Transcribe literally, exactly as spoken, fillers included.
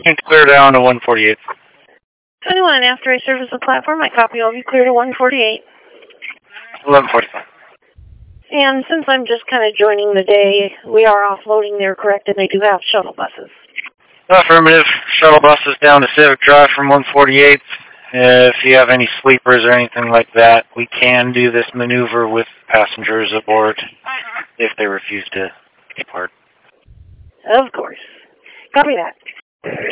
Clear down to one forty-eight. twenty-one, after I service the platform, I copy over you clear to one forty-eight. eleven forty-five. And since I'm just kind of joining the day, we are offloading there, correct? And they do have shuttle buses. Affirmative. Shuttle buses down to Civic Drive from one forty-eight. Uh, if you have any sleepers or anything like that, we can do this maneuver with passengers aboard if they refuse to depart. Of course. Copy that.